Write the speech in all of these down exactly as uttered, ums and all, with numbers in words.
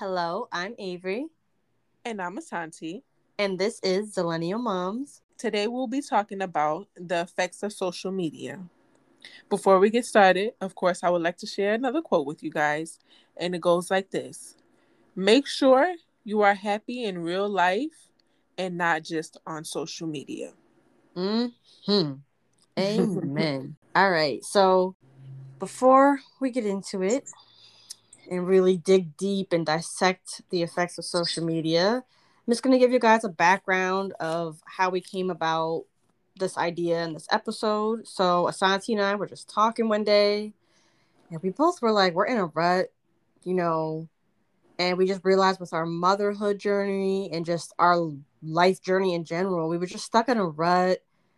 Hello, I'm Avery, And I'm Asante. and this is Zillennial Moms. Today we'll be talking about the effects of social media. Before we get started, of course, I would like to share another quote with you guys, and it goes like this: Make sure you are happy in real life and not just on social media. Hmm. Amen. All right, so before we get into it and really dig deep and dissect the effects of social media, I'm just going to give you guys a background of how we came about this idea in this episode. So, Asante and I were just talking one day, and we both were like, we're in a rut, you know, and we just realized with our motherhood journey and just our life journey in general, we were just stuck in a rut,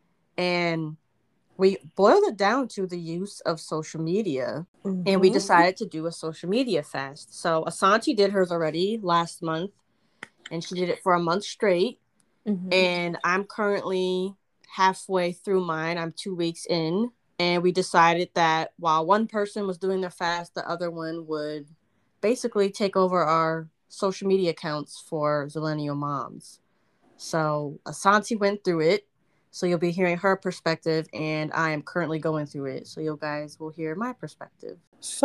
and we boiled it down to the use of social media, and we Mm-hmm. decided to do a social media fast. So Asante did hers already last month, and she did it for a month straight, Mm-hmm. and I'm currently halfway through mine. I'm two weeks in, and we decided that while one person was doing the fast, the other one would basically take over our social media accounts for Zillennial Moms. So Asante went through it. So you'll be hearing her perspective, and I am currently going through it. So you guys will hear my perspective.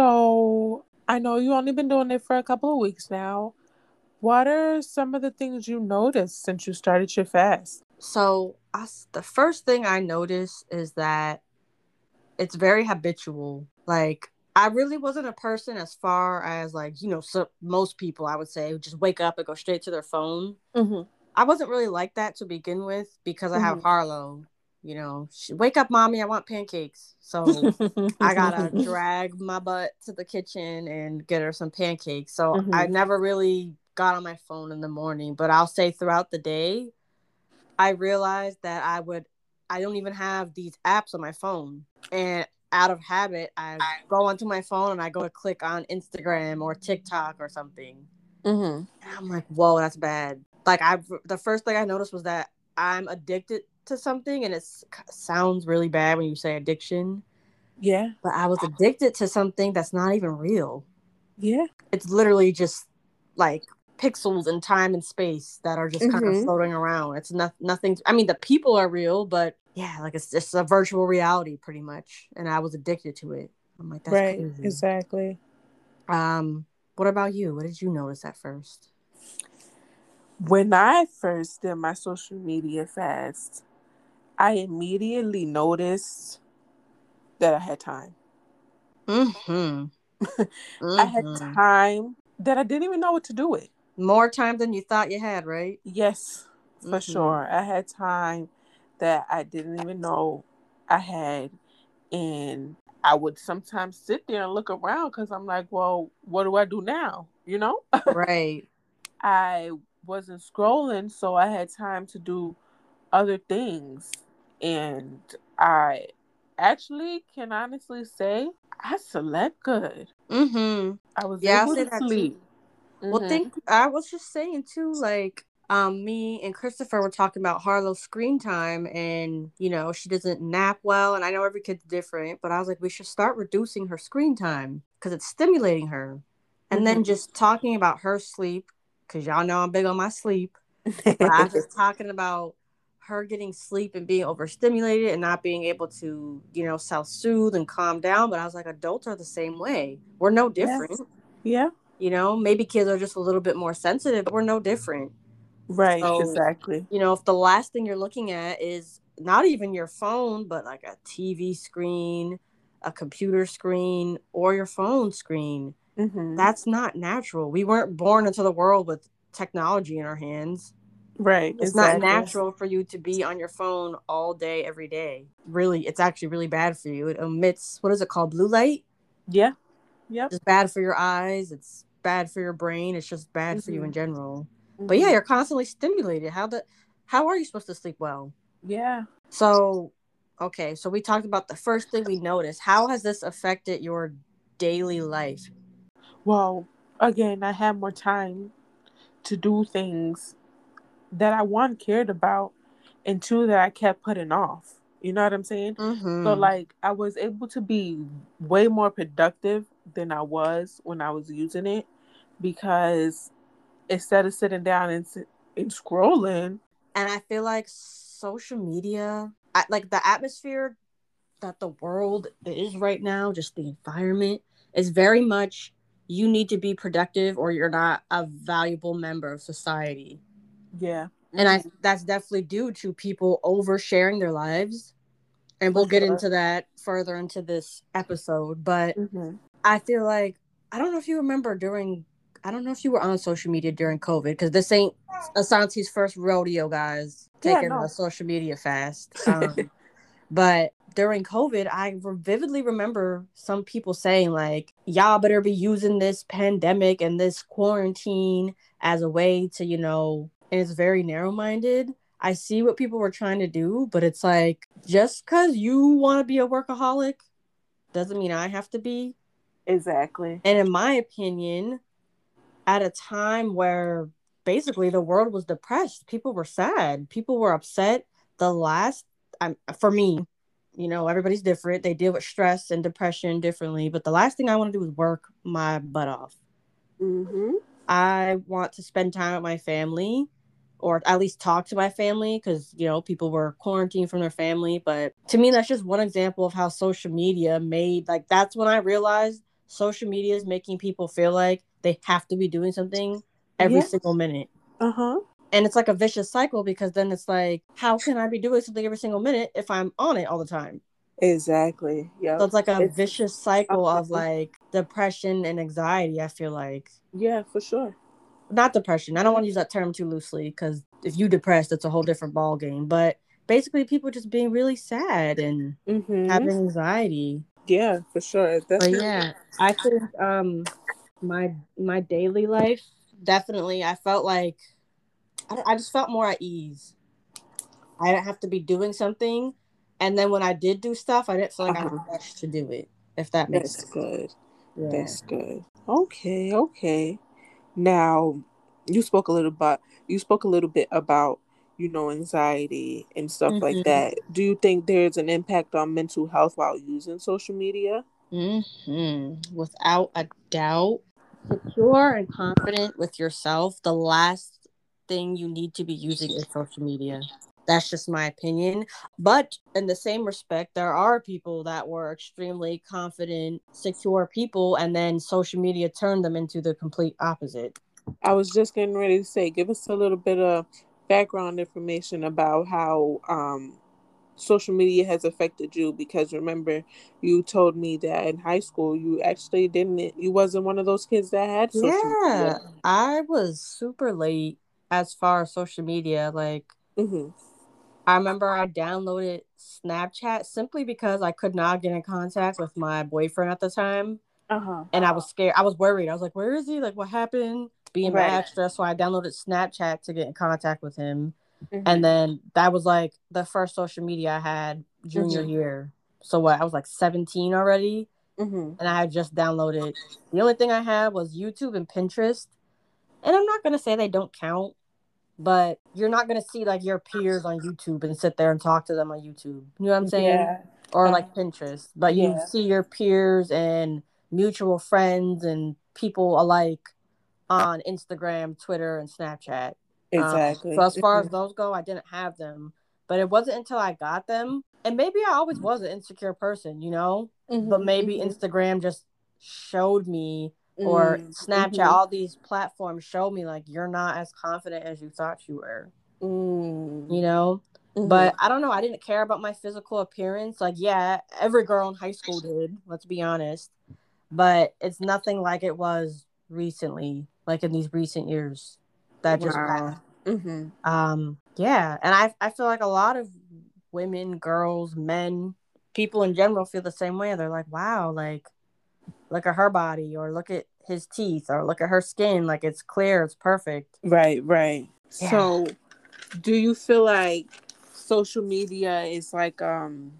So I know you only been doing it for a couple of weeks now. What are some of the things you noticed since you started your fast? So I, the first thing I noticed is that it's very habitual. Like, I really wasn't a person as far as, like, you know, so most people, I would say, would just wake up and go straight to their phone. Mm-hmm. I wasn't really like that to begin with because I have Mm-hmm. Harlow. You know, she, wake up, mommy, I want pancakes. So I gotta drag my butt to the kitchen and get her some pancakes. So I Mm-hmm. never really got on my phone in the morning, but I'll say throughout the day, I realized that I would, I don't even have these apps on my phone. And out of habit, I go onto my phone and I go to click on Instagram or TikTok or something. Mm-hmm. And I'm like, whoa, that's bad. Like, I, the first thing I noticed was that I'm addicted to something, and it sounds really bad when you say addiction, Yeah. but I was addicted to something that's not even real. Yeah. It's literally just like pixels in time and space that are just kind of Mm-hmm. floating around. It's not nothing. I mean, the people are real, but yeah, like it's just a virtual reality pretty much. And I was addicted to it. I'm like, that's Right. crazy. Exactly. Um, what about you? What did you notice at first? When I first did my social media fast, I immediately noticed that I had time. Mm-hmm. I had Mm-hmm. time that I didn't even know what to do with. More time than you thought you had, right? Yes, for Mm-hmm. sure. I had time that I didn't even know I had. And I would sometimes sit there and look around because I'm like, well, what do I do now? You know? Right. I wasn't scrolling, so I had time to do other things. And I actually can honestly say I slept good. Mm-hmm. I was Yeah, I'll able say to that too. sleep. Well, Mm-hmm. think I was just saying too, like, um, me and Christopher were talking about Harlow's screen time, and you know she doesn't nap well, and I know every kid's different, but I was like, we should start reducing her screen time because it's stimulating her, and then Mm-hmm. just talking about her sleep because y'all know I'm big on my sleep, but I was just talking about her getting sleep and being overstimulated and not being able to, you know, self soothe and calm down. But I was like, adults are the same way. We're no Yeah. different. Yeah. You know, maybe kids are just a little bit more sensitive, but we're no different. Right. So, Exactly. you know, if the last thing you're looking at is not even your phone, but like a T V screen, a computer screen, or your phone screen, Mm-hmm. that's not natural. We weren't born into the world with technology in our hands. Right. It's not Exactly. natural for you to be on your phone all day, every day. Really, it's actually really bad for you. It emits, what is it called? Blue light? Yeah. Yep. It's bad for your eyes. It's bad for your brain. It's just bad for you Mm-hmm. in general. But yeah, Mm-hmm. you're constantly stimulated. How the how are you supposed to sleep well? Yeah. So, okay, so we talked about the first thing we noticed. How has this affected your daily life? Well, again, I had more time to do things that I one cared about and two that I kept putting off. You know what I'm saying? So Mm-hmm. like I was able to be way more productive than I was when I was using it because instead of sitting down and, and scrolling. And I feel like social media, I, like the atmosphere that the world is right now, just the environment, is very much you need to be productive or you're not a valuable member of society. Yeah. Mm-hmm. And I that's definitely due to people oversharing their lives. And we'll get into that further into this episode. But mm-hmm. I feel like, I don't know if you remember during, I don't know if you were on social media during COVID, because this ain't Asanti's first rodeo, guys, taking yeah, no. a social media fast. Um, but during COVID, I vividly remember some people saying, like, y'all better be using this pandemic and this quarantine as a way to, you know, and it's very narrow-minded. I see what people were trying to do, but it's like, just because you want to be a workaholic doesn't mean I have to be. Exactly. And in my opinion, at a time where basically the world was depressed, people were sad, people were upset. The last, um, for me, you know, everybody's different. They deal with stress and depression differently. But the last thing I want to do is work my butt off. Mm-hmm. I want to spend time with my family, or at least talk to my family, because, you know, people were quarantined from their family. But to me, that's just one example of how social media made, like, that's when I realized social media is making people feel like they have to be doing something every yeah. single minute. Uh-huh. And it's like a vicious cycle, because then it's like, how can I be doing something every single minute if I'm on it all the time? Exactly. Yeah. So it's like a it's, vicious cycle uh-huh. of like depression and anxiety, I feel like. Yeah, for sure. Not depression. I don't want to use that term too loosely, because if you depressed, it's a whole different ball game. But basically, people just being really sad and mm-hmm. having anxiety. Yeah, for sure. That's but yeah, I think um, my my daily life, definitely, I felt like I, I just felt more at ease. I didn't have to be doing something, and then when I did do stuff, I didn't feel like uh-huh. I was rushed to do it. If that makes That's sense. Good. Yeah. That's good. Okay. Okay. Now, you spoke a little bit. You spoke a little bit about, you know, anxiety and stuff mm-hmm. like that. Do you think there's an impact on mental health while using social media? Mm-hmm. Without a doubt. Secure and confident with yourself, the last thing you need to be using is social media. That's just my opinion. But in the same respect, there are people that were extremely confident, secure people, and then social media turned them into the complete opposite. I was just getting ready to say, give us a little bit of background information about how um, social media has affected you, because remember, you told me that in high school you actually didn't, you wasn't one of those kids that had social yeah, media. I was super late as far as social media. Like, mm-hmm. I remember I downloaded Snapchat simply because I could not get in contact with my boyfriend at the time. Uh-huh. And I was scared. I was worried. I was like, where is he? Like, what happened? Being right. mad stressed. So I downloaded Snapchat to get in contact with him. Mm-hmm. And then that was like the first social media I had junior mm-hmm. year. So what? I was like seventeen already. Mm-hmm. And I had just downloaded. The only thing I had was YouTube and Pinterest. And I'm not going to say they don't count, but you're not going to see like your peers on YouTube and sit there and talk to them on YouTube. You know what I'm saying? Yeah. Or uh, like Pinterest. But yeah. you see your peers and mutual friends and people alike on Instagram, Twitter, and Snapchat. Exactly. Um, so as far as those go, I didn't have them. But it wasn't until I got them. And maybe I always was an insecure person, you know? Mm-hmm, but maybe mm-hmm. Instagram just showed me, or mm-hmm. Snapchat, all these platforms showed me, like, you're not as confident as you thought you were. Mm. You know? Mm-hmm. But I don't know. I didn't care about my physical appearance. Like, yeah, every girl in high school did. Let's be honest. But it's nothing like it was recently, like in these recent years that just wow. passed. Mm-hmm. Um, yeah. And I, I feel like a lot of women, girls, men, people in general feel the same way. They're like, wow, like, look at her body, or look at his teeth, or look at her skin. Like, it's clear, it's perfect. Right, right. Yeah. So do you feel like social media is like, um,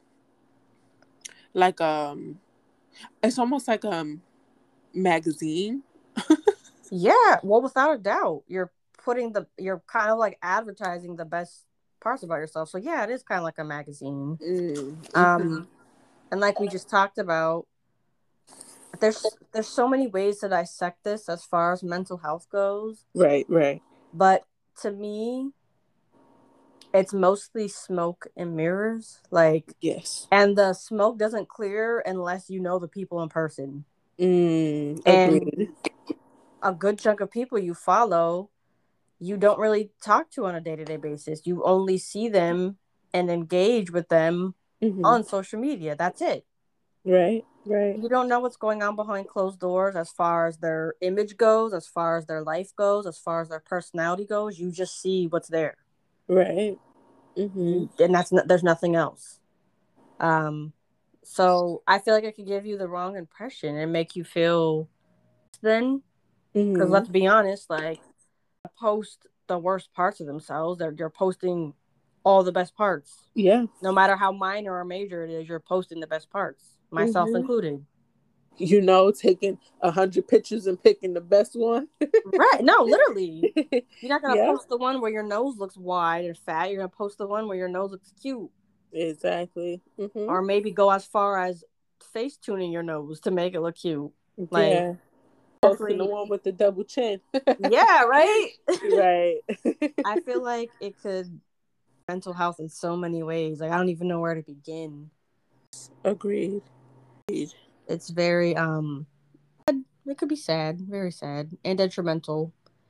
like, um, it's almost like a um, magazine? Yeah, well, without a doubt, you're putting the, you're kind of like advertising the best parts about yourself. So yeah, it is kind of like a magazine. Mm-hmm. Um, and like we just talked about, there's there's so many ways to dissect this as far as mental health goes. Right, right. But to me, it's mostly smoke and mirrors. Like, yes. And the smoke doesn't clear unless you know the people in person. Mm, and agreed. a good chunk of people you follow, you don't really talk to on a day-to-day basis. You only see them and engage with them mm-hmm. on social media. That's it. Right, right. You don't know what's going on behind closed doors as far as their image goes, as far as their life goes, as far as their personality goes. You just see what's there. Right. Mm-hmm. And that's not, there's nothing else. Um, so I feel like it could give you the wrong impression and make you feel then, because mm-hmm. let's be honest, like, post the worst parts of themselves. They're you're posting all the best parts. Yeah. No matter how minor or major it is, you're posting the best parts, myself mm-hmm. included. You know, taking a hundred pictures and picking the best one. Right. No, literally. You're not going to yeah. post the one where your nose looks wide and fat. You're going to post the one where your nose looks cute. Exactly. Mm-hmm. Or maybe go as far as face tuning your nose to make it look cute. Like, yeah. Posting the one with the double chin. Yeah, right? Right. I feel like it could mental health in so many ways. Like, I don't even know where to begin. Agreed. Agreed. It's very, um, it could be sad, very sad, and detrimental.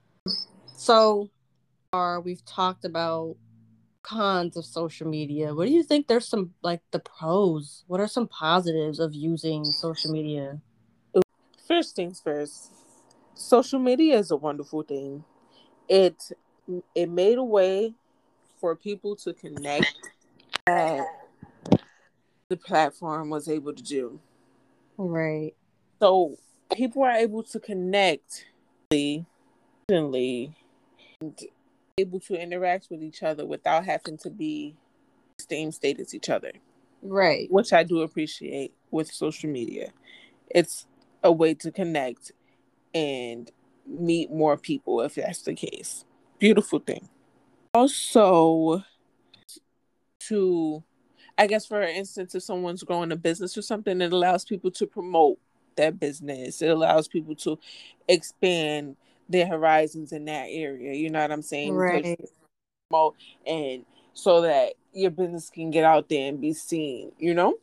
So far, we've talked about cons of social media. What do you think? There's some, like, the pros. What are some positives of using social media? First things first, social media is a wonderful thing. It it made a way for people to connect that the platform was able to do. Right. So people are able to connect instantly and able to interact with each other without having to be the same state as each other. Right. Which I do appreciate with social media. It's a way to connect and meet more people if that's the case. Beautiful thing. Also, to, I guess, for instance, if someone's growing a business or something, it allows people to promote their business. It allows people to expand their horizons in that area. You know what I'm saying? Right. Promote, and so that your business can get out there and be seen, you know?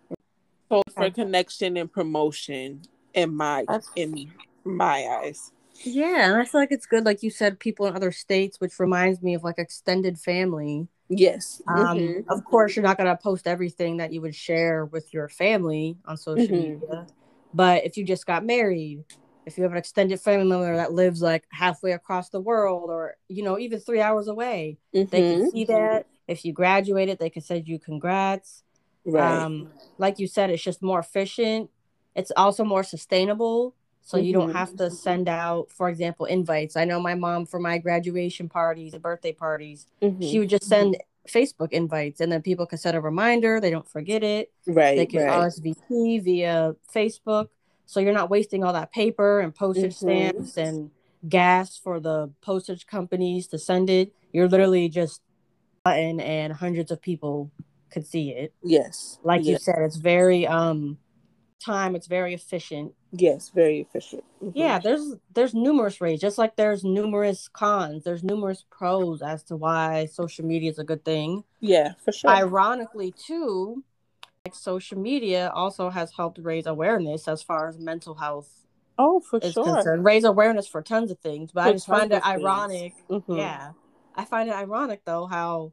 So for connection and promotion in my That's... in my eyes. Yeah, and I feel like it's good, like you said, people in other states, which reminds me of like extended family. Yes. Um, mm-hmm. Of course, you're not going to post everything that you would share with your family on social mm-hmm. media. But if you just got married, if you have an extended family member that lives like halfway across the world or, you know, even three hours away, mm-hmm. they can see that. If you graduated, they can send you congrats. Right. Um, like you said, it's just more efficient. It's also more sustainable. So mm-hmm. you don't have to send out, for example, invites. I know my mom for my graduation parties and birthday parties, mm-hmm. she would just send Facebook invites and then people can set a reminder. They don't forget it. Right. They can right. R S V P via Facebook. So you're not wasting all that paper and postage mm-hmm. stamps and gas for the postage companies to send it. You're literally just button and hundreds of people could see it. Yes. Like yes. you said, it's very um time, it's very efficient. Yes, very efficient. Mm-hmm. Yeah, there's there's numerous ways, just like there's numerous cons, there's numerous pros as to why social media is a good thing. Yeah, for sure. Ironically, too, like social media also has helped raise awareness as far as mental health. Oh, for is sure. concerned. Raise awareness for tons of things, but for I just find it ironic. Mm-hmm. Yeah, I find it ironic though how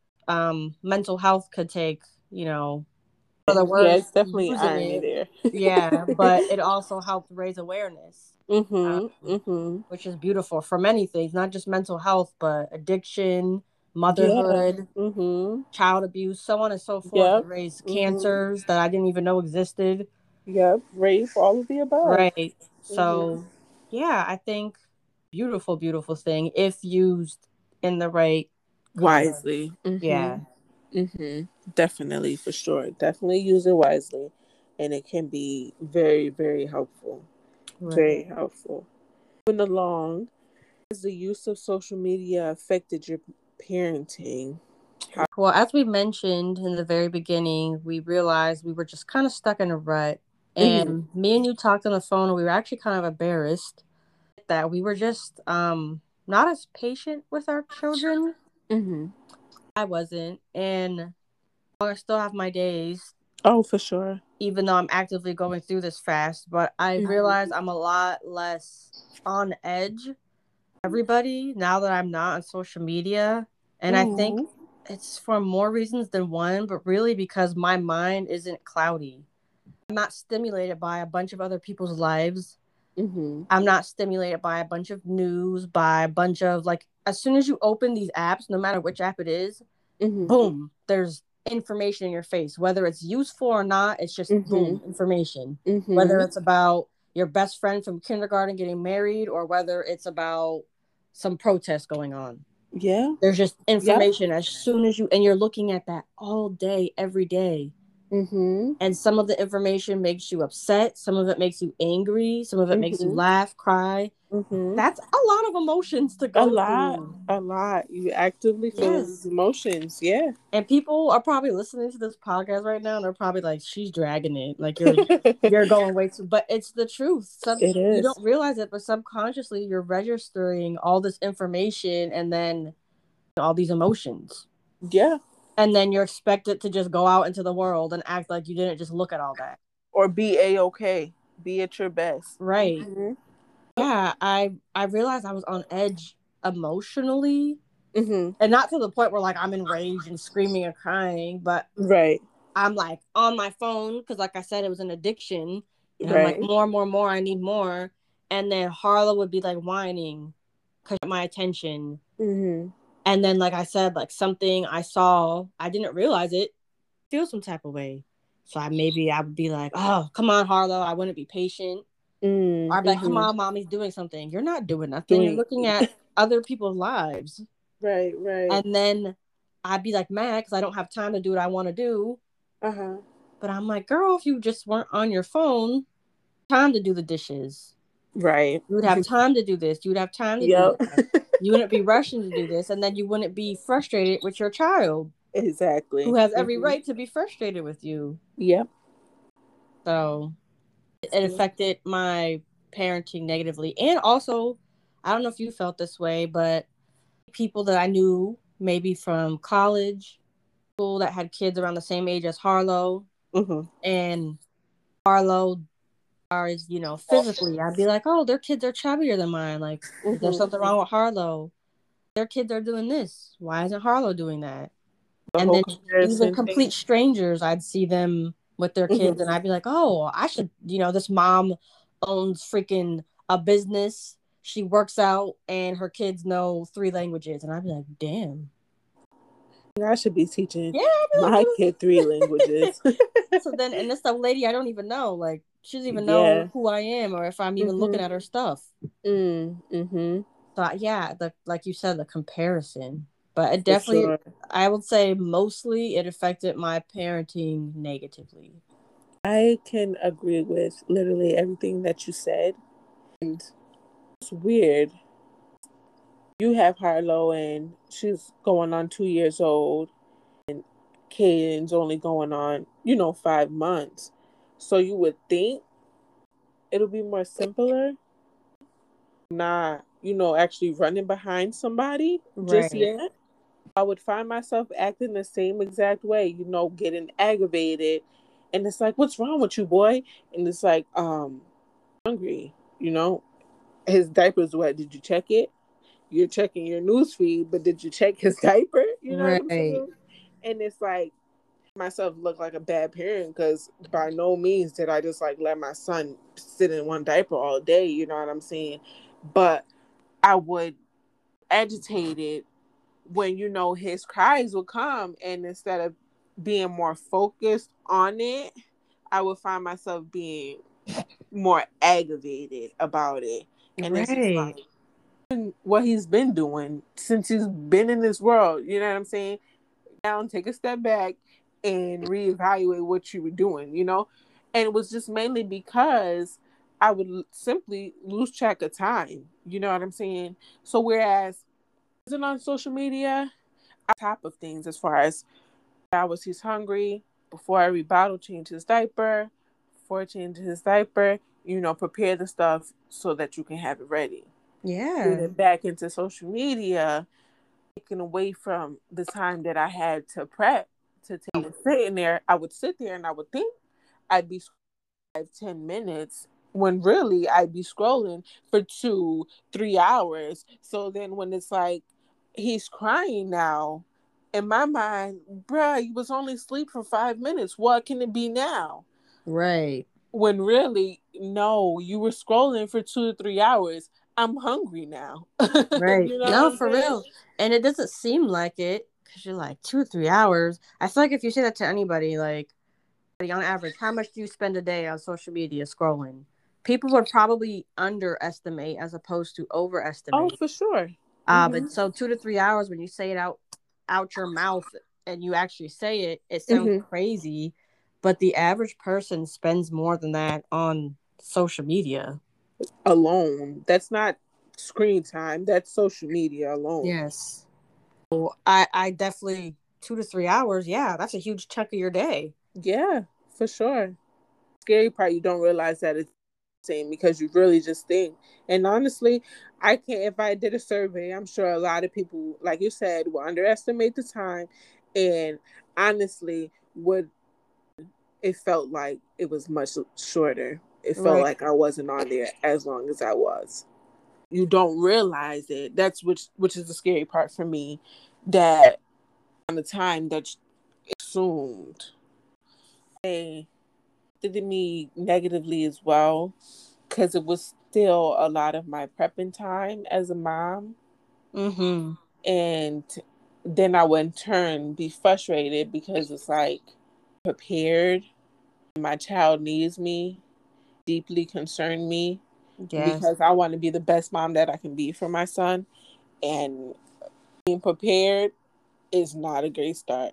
um, mental health could take, you know, other words. Yeah, it's definitely irony it. there. Yeah, but it also helped raise awareness, mm-hmm, um, mm-hmm. which is beautiful for many things, not just mental health, but addiction, motherhood, yeah. mm-hmm. child abuse, so on and so forth. Yep. It raised mm-hmm. cancers that I didn't even know existed. Yep, rape, all of the above. Right. Mm-hmm. So, yeah, I think beautiful, beautiful thing if used in the right wisely. Mm-hmm. Yeah. Mm-hmm. Definitely, for sure. Definitely use it wisely, and it can be very, very helpful. Right. Very helpful. Moving along, has the use of social media affected your parenting? How- well, as we mentioned in the very beginning, we realized we were just kind of stuck in a rut, And mm-hmm. me and you talked on the phone, and we were actually kind of embarrassed that we were just um not as patient with our children. Mm-hmm. I wasn't, and I still have my days. Oh, for sure. Even though I'm actively going through this fast, but I mm-hmm. realize I'm a lot less on edge. Everybody now that I'm not on social media, and mm-hmm. I think it's for more reasons than one, but really because my mind isn't cloudy. I'm not stimulated by a bunch of other people's lives. Mm-hmm. I'm not stimulated by a bunch of news, by a bunch of, like, as soon as you open these apps, no matter which app it is, mm-hmm. boom, there's information in your face. Whether it's useful or not, it's just mm-hmm. boom, information. Mm-hmm. Whether it's about your best friend from kindergarten getting married, or whether it's about some protest going on. Yeah. There's just information yep. as soon as you, and you're looking at that all day, every day. Mm-hmm. And some of the information makes you upset. Some of it makes you angry. Some of it mm-hmm. makes you laugh, cry. Mm-hmm. That's a lot of emotions to go a lot, through. A lot. You actively feel yes. these emotions. Yeah. And people are probably listening to this podcast right now, and they're probably like, she's dragging it. Like, you're you're going way too. But it's the truth. Some, it is. You don't realize it, but subconsciously you're registering all this information and then all these emotions. Yeah. And then you're expected to just go out into the world and act like you didn't just look at all that. Or be A-okay. Be at your best. Right. Mm-hmm. Yeah, I I realized I was on edge emotionally. Mm-hmm. And not to the point where, like, I'm enraged and screaming and crying, but right. I'm, like, on my phone because, like I said, it was an addiction. And right. I'm like, more, more, more, I need more. And then Harlow would be, like, whining because my attention. Mm-hmm. And then, like I said, like, something I saw, I didn't realize it, feel some type of way. So I maybe I would be like, oh, come on, Harlow, I wouldn't be patient. Mm-hmm. Or I'd be like, come on, mommy's doing something. You're not doing nothing. Doing... You're looking at other people's lives. Right, right. And then I'd be like mad because I don't have time to do what I want to do. Uh-huh. But I'm like, girl, if you just weren't on your phone, time to do the dishes. Right. You would have time to do this. You would have time to yep. do that. You wouldn't be rushing to do this. And then you wouldn't be frustrated with your child. Exactly. Who has every mm-hmm. right to be frustrated with you. Yep. So it affected my parenting negatively. And also, I don't know if you felt this way, but people that I knew maybe from college, people that had kids around the same age as Harlow, mm-hmm. and Harlow are, you know, physically, I'd be like, oh, their kids are chubbier than mine. Like, mm-hmm. there's something wrong with Harlow. Their kids are doing this. Why isn't Harlow doing that? The and then even complete thing. Strangers, I'd see them with their kids, mm-hmm. and I'd be like, oh, I should, you know, this mom owns freaking a business. She works out, and her kids know three languages. And I'd be like, damn. I should be teaching yeah, my like, kid three languages. So then, and this some lady I don't even know, like, she doesn't even know yeah. who I am or if I'm even mm-hmm. looking at her stuff. Mm, mm-hmm. So, yeah, the, like you said, the comparison. But it definitely, sure. I would say mostly it affected my parenting negatively. I can agree with literally everything that you said. And it's weird. You have Harlow and she's going on two years old. And Caden's only going on, you know, five months. So you would think it'll be more simpler. Not, you know, actually running behind somebody right. just yet. I would find myself acting the same exact way, you know, getting aggravated. And it's like, what's wrong with you, boy? And it's like, um, hungry, you know. His diaper's wet. Did you check it? You're checking your news feed, but did you check his diaper? You know right. what I'm saying? And it's like, myself look like a bad parent because by no means did I just like let my son sit in one diaper all day, you know what I'm saying? But I would agitate it when, you know, his cries would come, and instead of being more focused on it, I would find myself being more aggravated about it. And right. it's like what he's been doing since he's been in this world, you know what I'm saying? Now take a step back and reevaluate what you were doing, you know? And it was just mainly because I would simply lose track of time, you know what I'm saying? So whereas on social media, on top of things as far as hours he's hungry, before every bottle change his diaper, before changing his diaper, you know, prepare the stuff so that you can have it ready. Yeah. Getting back into social media, taking away from the time that I had to prep, to take sitting there, I would sit there and I would think I'd be five, ten minutes when really I'd be scrolling for two, three hours. So then when it's like he's crying now, in my mind, bruh, you was only asleep for five minutes. What can it be now? Right. When really, no, you were scrolling for two or three hours. I'm hungry now. Right. You know No, what I'm for saying? real. And it doesn't seem like it because you're like two or three hours. I feel like if you say that to anybody, like on average, how much do you spend a day on social media scrolling? People would probably underestimate as opposed to Oh, overestimate. for sure. Uh, Mm-hmm. but so two to three hours when you say it out out your mouth and you actually say it, it sounds Mm-hmm. crazy. But the average person spends more than that on social media. Alone. That's not screen time. That's social media alone. Yes. So I, I definitely two to three hours. Yeah, that's a huge chunk of your day. Yeah, for sure. Scary part, you don't realize that it's the same because you really just think. And honestly, I can't, if I did a survey, I'm sure a lot of people, like you said, will underestimate the time. And honestly, would it felt like it was much shorter. It felt Right. like I wasn't on there as long as I was. You don't realize it. That's which which is the scary part for me. That on the time that assumed, they did me negatively as well, because it was still a lot of my prepping time as a mom. Mm-hmm. And then I would in turn be frustrated because it's like prepared. My child needs me, deeply concerned me, Yes. because I want to be the best mom that I can be for my son. And being prepared is not a great start.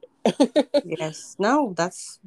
Yes. No, that's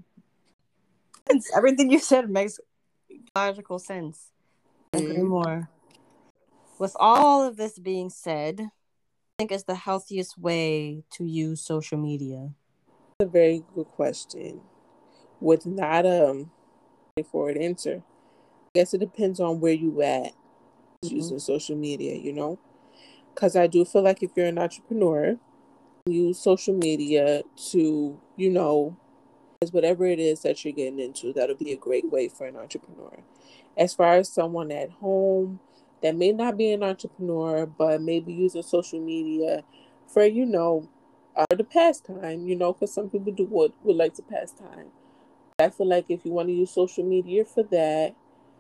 everything you said makes logical sense. I agree Mm-hmm. more. With all of this being said, I think is the healthiest way to use social media? A very good question with not um a forward answer. I guess it depends on where you at Mm-hmm. using social media, you know? Because I do feel like if you're an entrepreneur, use social media to, you know, as whatever it is that you're getting into, that'll be a great way for an entrepreneur. As far as someone at home that may not be an entrepreneur, but maybe using social media for, you know, uh, the pastime, you know, because some people do would, would like to pass time. I feel like if you want to use social media for that,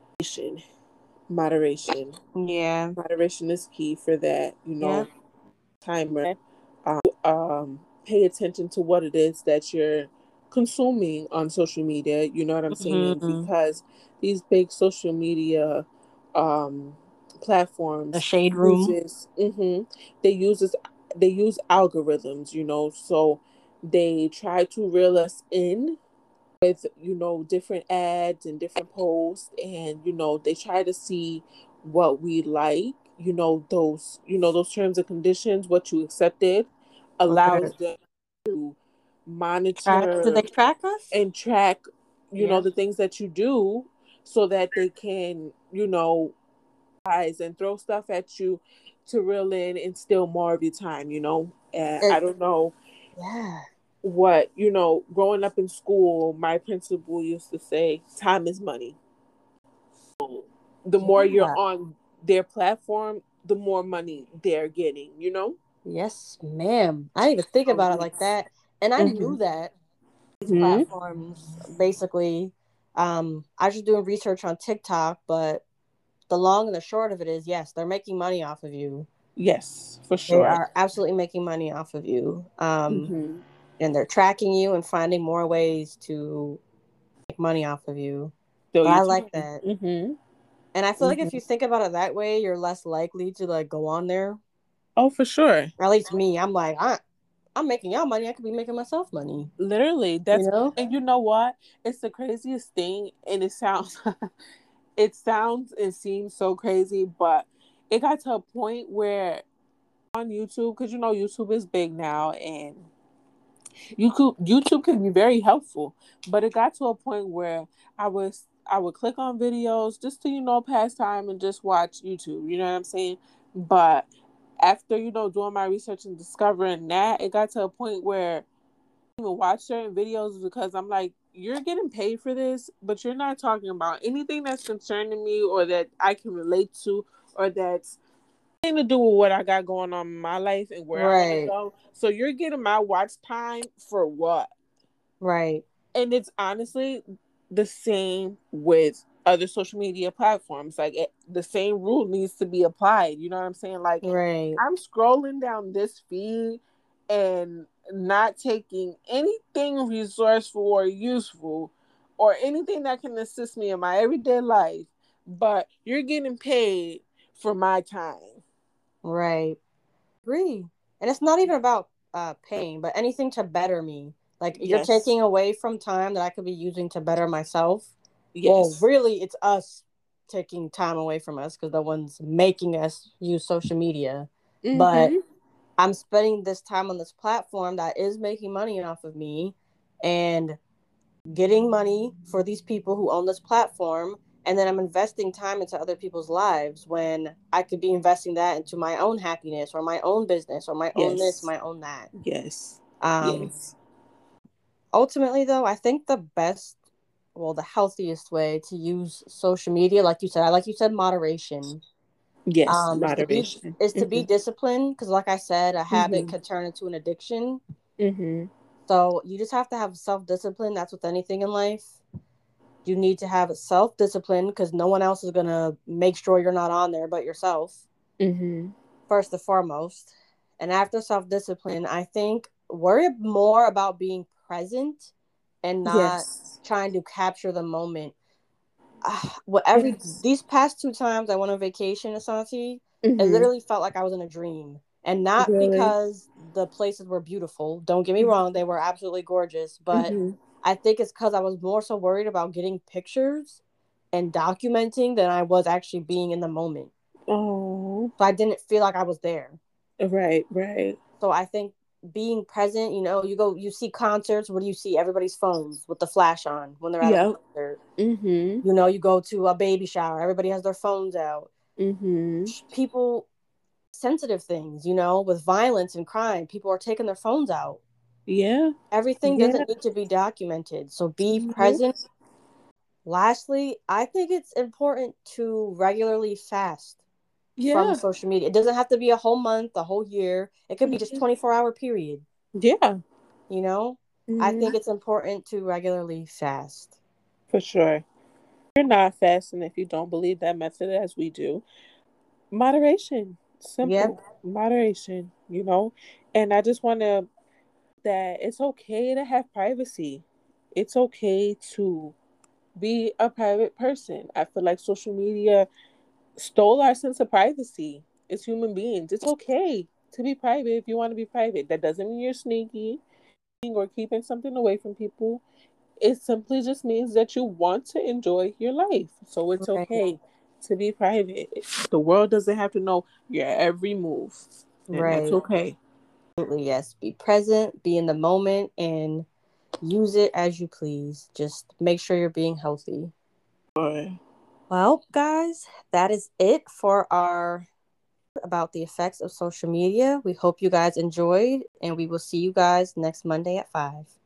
moderation. Yeah. Moderation is key for that, you Yeah. know, timer. Um, um, pay attention to what it is that you're consuming on social media, you know what I'm saying? Mm-hmm. Because these big social media um, The platforms shade room. uses, mm-hmm, they uses they use algorithms, you know, so they try to reel us in with, you know, different ads and different posts, and you know they try to see what we like, you know, those you know those terms and conditions, what you accepted, allows Right. them to Track. Do monitor they track us? and track, you know, Yeah. the things that you do, so that they can, you know, eyes and throw stuff at you to reel in and steal more of your time, you know. And I It, don't know yeah. what, you know, growing up in school, my principal used to say, time is money. The more you're Yeah. on their platform, the more money they're getting, you know? Yes, ma'am. I didn't even think Oh, about it like yes. that. And I Mm-hmm. knew that these Mm-hmm. platforms basically, um, I was just doing research on TikTok, but the long and the short of it is yes, they're making money off of you. Yes, for They sure. are absolutely making money off of you. Um, Mm-hmm. and they're tracking you and finding more ways to make money off of you. Fill But your I like time. that. Mm-hmm. And I feel like if Mm-hmm. you think about it that way, you're less likely to like go on there. Oh, for sure. Or at least me, I'm like, I, I'm making y'all money. I could be making myself money. Literally, You that's, know? and you know what? It's the craziest thing, and it sounds, it sounds and seems so crazy, but it got to a point where on YouTube, because you know YouTube is big now, and you could YouTube can be very helpful, but it got to a point where I was I would click on videos just to, you know, pass time and just watch YouTube. You know what I'm saying? But after, you know, doing my research and discovering that, it got to a point where I don't even watch certain videos because I'm like, you're getting paid for this, but you're not talking about anything that's concerning me or that I can relate to or that's anything to do with what I got going on in my life and where I want to Right. go. So you're getting my watch time for what? Right. And it's honestly the same with other social media platforms. Like it, the same rule needs to be applied. You know what I'm saying? Like Right. I'm scrolling down this feed and not taking anything resourceful or useful or anything that can assist me in my everyday life, but you're getting paid for my time. Right. Agree. And it's not even about uh paying, but anything to better me. Like you're Yes. taking away from time that I could be using to better myself. Well, Yes. really, it's us taking time away from us because the ones making us use social media. But Mm-hmm. I'm spending this time on this platform that is making money off of me and getting money for these people who own this platform. And then I'm investing time into other people's lives when I could be investing that into my own happiness or my own business or my own this, Yes. my own that. Yes. Um, Yes. Ultimately, though, I think the best, well, the healthiest way to use social media, like you said, I like you said, moderation. Yes. Um, is to be Moderation. is to be Mm-hmm. disciplined because, like I said, a habit Mm-hmm. could turn into an addiction. Mm-hmm. So you just have to have self discipline. That's with anything in life. You need to have self discipline because no one else is gonna make sure you're not on there but yourself Mm-hmm. first and foremost. And after self discipline, I think worry more about being present and not Yes. trying to capture the moment. Uh, what every Yes. these past two times I went on vacation, Asante, it Mm-hmm. literally felt like I was in a dream. And not Really? because the places were beautiful. Don't get me wrong, they were absolutely gorgeous. But Mm-hmm. I think it's because I was more so worried about getting pictures and documenting than I was actually being in the moment. Oh. So I didn't feel like I was there. Right. Right. So I think being present, you know, you go, you see concerts. What do you see? Everybody's phones with the flash on when they're at a Yep. concert. Mm-hmm. You know, you go to a baby shower. Everybody has their phones out. Mm-hmm. People, sensitive things, you know, with violence and crime, people are taking their phones out. Yeah. Everything Yeah. doesn't need to be documented. So be Mm-hmm. present. Lastly, I think it's important to regularly fast from Yeah. social media. It doesn't have to be a whole month, a whole year. It could be just Mm-hmm. twenty-four hour period, Yeah. you know? I Mm-hmm. think it's important to regularly fast. For sure. You're not fasting if you don't believe that method as we do. Moderation. Yep. Simple. Moderation, you know? And I just want to that it's okay to have privacy. It's okay to be a private person. I feel like social media stole our sense of privacy as human beings. It's okay to be private if you want to be private. That doesn't mean you're sneaky or keeping something away from people. It simply just means that you want to enjoy your life. So it's Right. okay to be private. The world doesn't have to know your every move. And that's Right. okay. Absolutely, yes. Be present, be in the moment, and use it as you please. Just make sure you're being healthy. Or Well, guys, that is it for our about the effects of social media. We hope you guys enjoyed, and we will see you guys next Monday at five.